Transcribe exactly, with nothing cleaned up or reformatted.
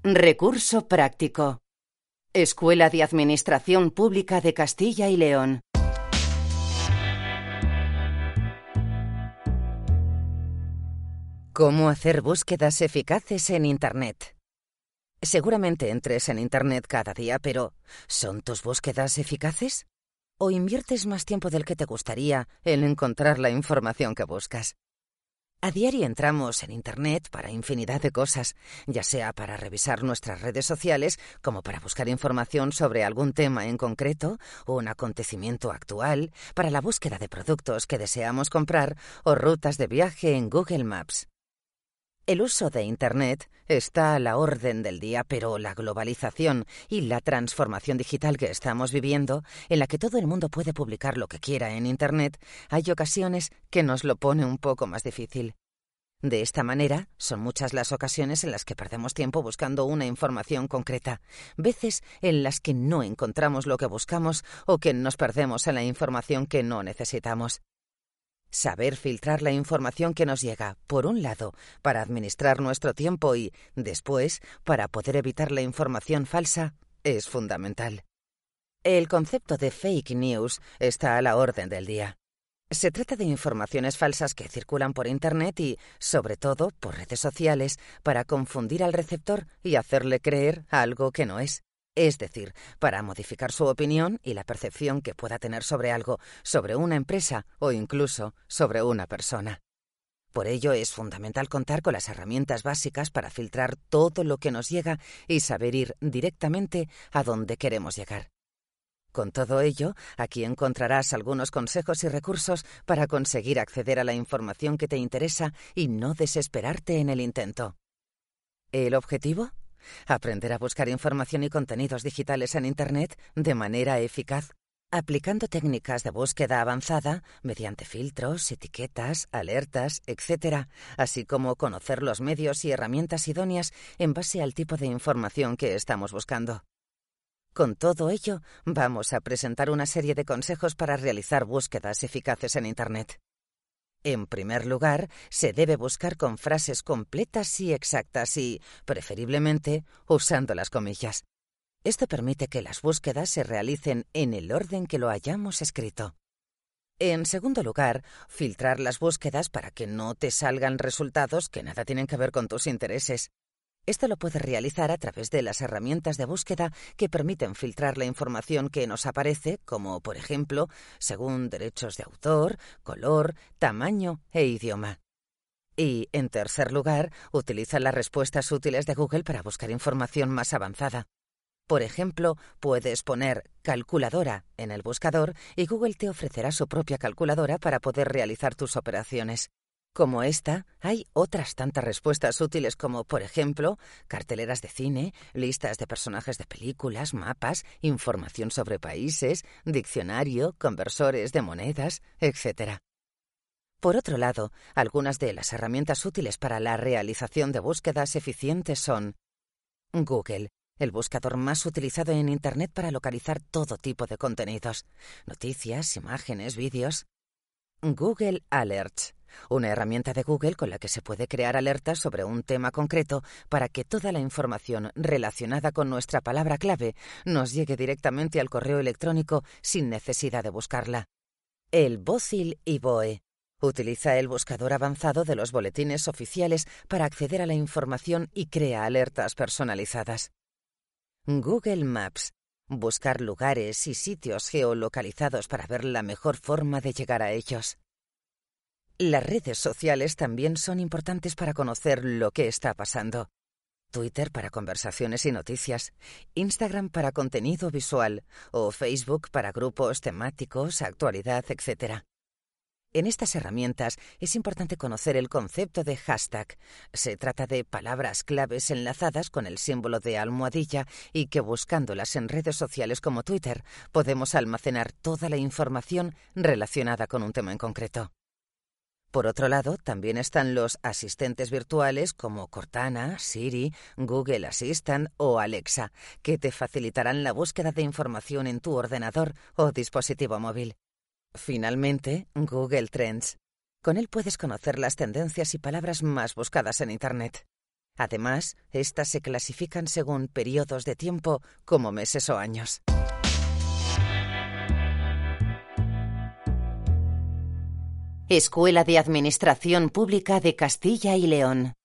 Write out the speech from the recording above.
Recurso práctico. Escuela de Administración Pública de Castilla y León. ¿Cómo hacer búsquedas eficaces en Internet? Seguramente entres en Internet cada día, pero ¿son tus búsquedas eficaces? ¿O inviertes más tiempo del que te gustaría en encontrar la información que buscas? A diario entramos en Internet para infinidad de cosas, ya sea para revisar nuestras redes sociales, como para buscar información sobre algún tema en concreto o un acontecimiento actual, para la búsqueda de productos que deseamos comprar o rutas de viaje en Google Maps. El uso de Internet está a la orden del día, pero la globalización y la transformación digital que estamos viviendo, en la que todo el mundo puede publicar lo que quiera en Internet, hay ocasiones que nos lo pone un poco más difícil. De esta manera, son muchas las ocasiones en las que perdemos tiempo buscando una información concreta, veces en las que no encontramos lo que buscamos o que nos perdemos en la información que no necesitamos. Saber filtrar la información que nos llega, por un lado, para administrar nuestro tiempo y, después, para poder evitar la información falsa, es fundamental. El concepto de fake news está a la orden del día. Se trata de informaciones falsas que circulan por Internet y, sobre todo, por redes sociales, para confundir al receptor y hacerle creer algo que no es. Es decir, para modificar su opinión y la percepción que pueda tener sobre algo, sobre una empresa o incluso sobre una persona. Por ello es fundamental contar con las herramientas básicas para filtrar todo lo que nos llega y saber ir directamente a donde queremos llegar. Con todo ello, aquí encontrarás algunos consejos y recursos para conseguir acceder a la información que te interesa y no desesperarte en el intento. ¿El objetivo? Aprender a buscar información y contenidos digitales en Internet de manera eficaz, aplicando técnicas de búsqueda avanzada mediante filtros, etiquetas, alertas, etcétera, así como conocer los medios y herramientas idóneas en base al tipo de información que estamos buscando. Con todo ello, vamos a presentar una serie de consejos para realizar búsquedas eficaces en Internet. En primer lugar, se debe buscar con frases completas y exactas y, preferiblemente, usando las comillas. Esto permite que las búsquedas se realicen en el orden que lo hayamos escrito. En segundo lugar, filtrar las búsquedas para que no te salgan resultados que nada tienen que ver con tus intereses. Esto lo puedes realizar a través de las herramientas de búsqueda que permiten filtrar la información que nos aparece, como, por ejemplo, según derechos de autor, color, tamaño e idioma. Y, en tercer lugar, utiliza las respuestas útiles de Google para buscar información más avanzada. Por ejemplo, puedes poner calculadora en el buscador y Google te ofrecerá su propia calculadora para poder realizar tus operaciones. Como esta, hay otras tantas respuestas útiles como, por ejemplo, carteleras de cine, listas de personajes de películas, mapas, información sobre países, diccionario, conversores de monedas, etcétera. Por otro lado, algunas de las herramientas útiles para la realización de búsquedas eficientes son Google, el buscador más utilizado en Internet para localizar todo tipo de contenidos, noticias, imágenes, vídeos. Google Alerts, una herramienta de Google con la que se puede crear alertas sobre un tema concreto para que toda la información relacionada con nuestra palabra clave nos llegue directamente al correo electrónico sin necesidad de buscarla. El Bócil I B O E utiliza el buscador avanzado de los boletines oficiales para acceder a la información y crea alertas personalizadas. Google Maps, buscar lugares y sitios geolocalizados para ver la mejor forma de llegar a ellos. Las redes sociales también son importantes para conocer lo que está pasando. Twitter para conversaciones y noticias, Instagram para contenido visual o Facebook para grupos temáticos, actualidad, etcétera. En estas herramientas es importante conocer el concepto de hashtag. Se trata de palabras claves enlazadas con el símbolo de almohadilla y que buscándolas en redes sociales como Twitter podemos almacenar toda la información relacionada con un tema en concreto. Por otro lado, también están los asistentes virtuales como Cortana, Siri, Google Assistant o Alexa, que te facilitarán la búsqueda de información en tu ordenador o dispositivo móvil. Finalmente, Google Trends. Con él puedes conocer las tendencias y palabras más buscadas en Internet. Además, estas se clasifican según periodos de tiempo, como meses o años. Escuela de Administración Pública de Castilla y León.